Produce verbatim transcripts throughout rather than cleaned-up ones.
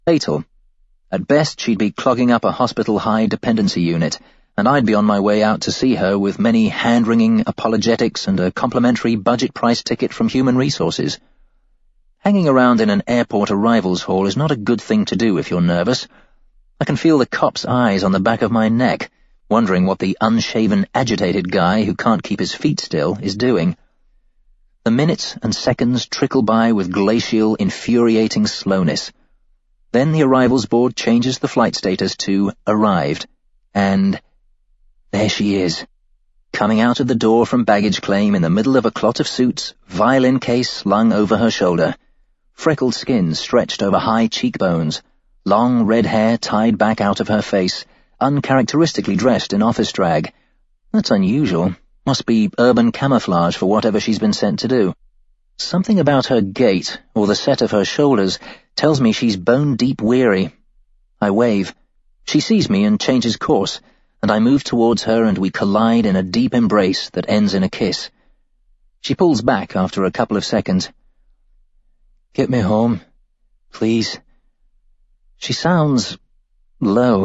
Fatal. At best, she'd be clogging up a hospital high dependency unit, and I'd be on my way out to see her with many hand-wringing apologetics and a complimentary budget-price ticket from Human Resources. Hanging around in an airport arrivals hall is not a good thing to do if you're nervous. I can feel the cop's eyes on the back of my neck, wondering what the unshaven, agitated guy who can't keep his feet still is doing. The minutes and seconds trickle by with glacial, infuriating slowness. Then the arrivals board changes the flight status to arrived, and there she is, coming out of the door from baggage claim in the middle of a clot of suits, violin case slung over her shoulder, freckled skin stretched over high cheekbones, long red hair tied back out of her face, uncharacteristically dressed in office drag. That's unusual. Must be urban camouflage for whatever she's been sent to do. Something about her gait, or the set of her shoulders, tells me she's bone-deep weary. I wave. She sees me and changes course, and I move towards her and we collide in a deep embrace that ends in a kiss. She pulls back after a couple of seconds. "Get me home, please." She sounds low.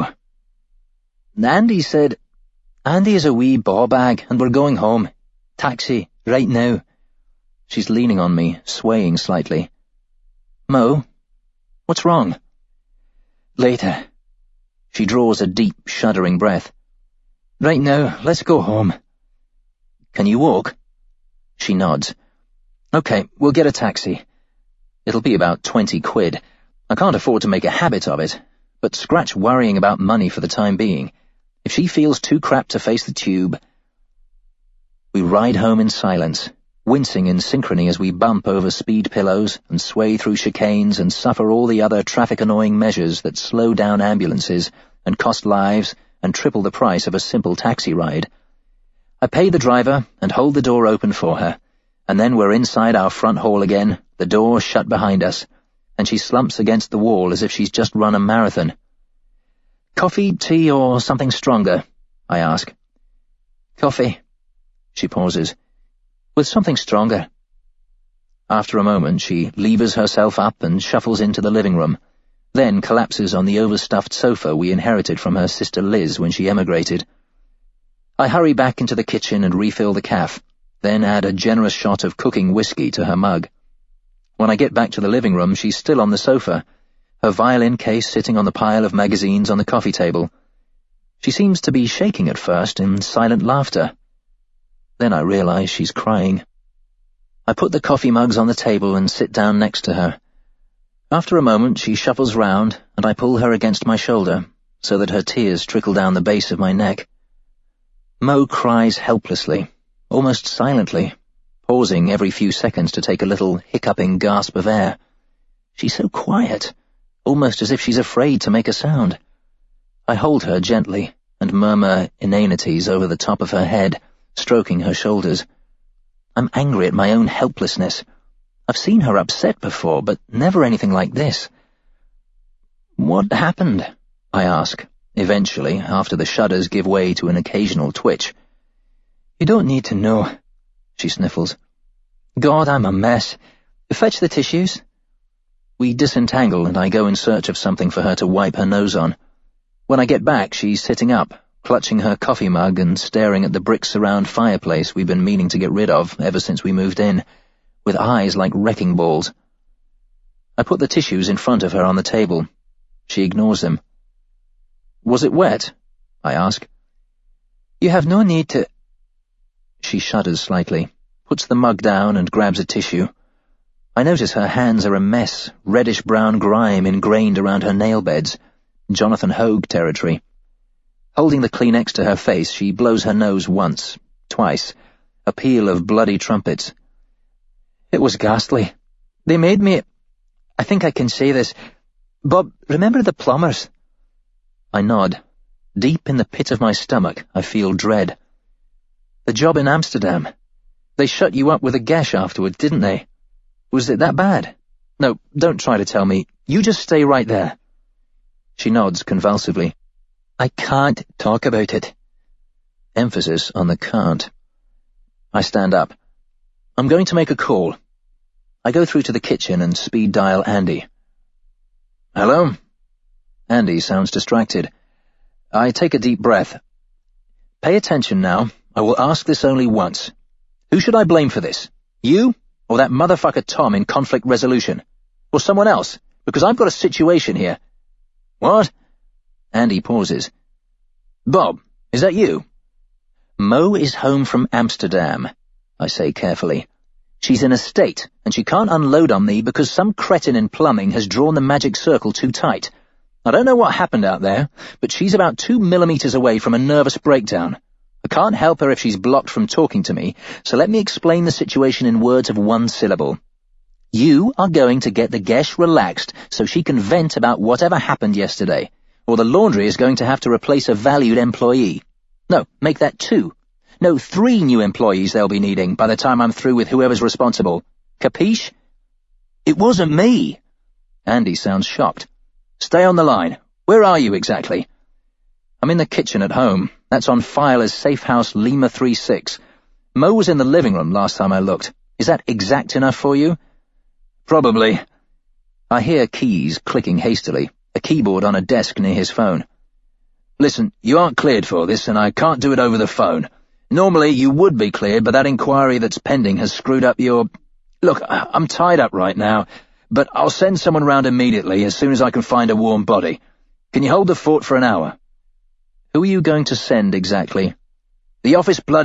Andy said, "Andy is a wee ball bag, and we're going home. Taxi, right now." She's leaning on me, swaying slightly. "Mo, what's wrong?" "Later." She draws a deep, shuddering breath. "Right now, let's go home." "Can you walk?" She nods. "Okay, we'll get a taxi. It'll be about twenty quid. I can't afford to make a habit of it, but scratch worrying about money for the time being. If she feels too crap to face the tube..." We ride home in silence, wincing in synchrony as we bump over speed pillows and sway through chicanes and suffer all the other traffic-annoying measures that slow down ambulances and cost lives and triple the price of a simple taxi ride. I pay the driver and hold the door open for her, and then we're inside our front hall again, the door shut behind us, and she slumps against the wall as if she's just run a marathon. "Coffee, tea, or something stronger?" I ask. "Coffee." She pauses. "With something stronger." After a moment, she levers herself up and shuffles into the living room, then collapses on the overstuffed sofa we inherited from her sister Liz when she emigrated. I hurry back into the kitchen and refill the caf, then add a generous shot of cooking whiskey to her mug. When I get back to the living room, she's still on the sofa, her violin case sitting on the pile of magazines on the coffee table. She seems to be shaking at first in silent laughter. Then I realize she's crying. I put the coffee mugs on the table and sit down next to her. After a moment, she shuffles round, and I pull her against my shoulder, so that her tears trickle down the base of my neck. Mo cries helplessly, almost silently, pausing every few seconds to take a little hiccuping gasp of air. She's so quiet, almost as if she's afraid to make a sound. I hold her gently and murmur inanities over the top of her head, stroking her shoulders. I'm angry at my own helplessness. I've seen her upset before, but never anything like this. "What happened?" I ask, eventually, after the shudders give way to an occasional twitch. "You don't need to know," she sniffles. "God, I'm a mess. Fetch the tissues." We disentangle and I go in search of something for her to wipe her nose on. When I get back, she's sitting up, clutching her coffee mug and staring at the brick surround fireplace we've been meaning to get rid of ever since we moved in, with eyes like wrecking balls. I put the tissues in front of her on the table. She ignores them. "Was it wet?" I ask. "You have no need to—" She shudders slightly, puts the mug down and grabs a tissue. I notice her hands are a mess, reddish-brown grime ingrained around her nail beds, Jonathan Hogue territory. Holding the Kleenex to her face, she blows her nose once, twice, a peal of bloody trumpets. "It was ghastly. They made me— I think I can say this. Bob, remember the plumbers?" I nod. Deep in the pit of my stomach, I feel dread. "The job in Amsterdam. They shut you up with a gash afterward, didn't they? Was it that bad? No, don't try to tell me. You just stay right there." She nods convulsively. "I can't talk about it." Emphasis on the can't. I stand up. "I'm going to make a call." I go through to the kitchen and speed dial Andy. "Hello? Andy sounds distracted. I take a deep breath. Pay attention now. I will ask this only once. Who should I blame for this? You? Or that motherfucker Tom in conflict resolution? Or someone else? Because I've got a situation here. What? Andy pauses. Bob, is that you? Mo is home from Amsterdam, I say carefully. She's in a state, and she can't unload on me because some cretin in plumbing has drawn the magic circle too tight. I don't know what happened out there, but she's about two millimeters away from a nervous breakdown. I can't help her if she's blocked from talking to me, so let me explain the situation in words of one syllable. You are going to get the Gesh relaxed so she can vent about whatever happened yesterday, or the laundry is going to have to replace a valued employee. No, make that two. No, three new employees they'll be needing by the time I'm through with whoever's responsible. Capiche? It wasn't me. Andy sounds shocked. Stay on the line. Where are you exactly? I'm in the kitchen at home. That's on file as Safe House Lima three six. Mo was in the living room last time I looked. Is that exact enough for you? Probably. I hear keys clicking hastily, a keyboard on a desk near his phone. Listen, you aren't cleared for this, and I can't do it over the phone. Normally you would be cleared, but that inquiry that's pending has screwed up your... Look, I'm tied up right now, but I'll send someone round immediately as soon as I can find a warm body. Can you hold the fort for an hour? Who are you going to send exactly? The office bloody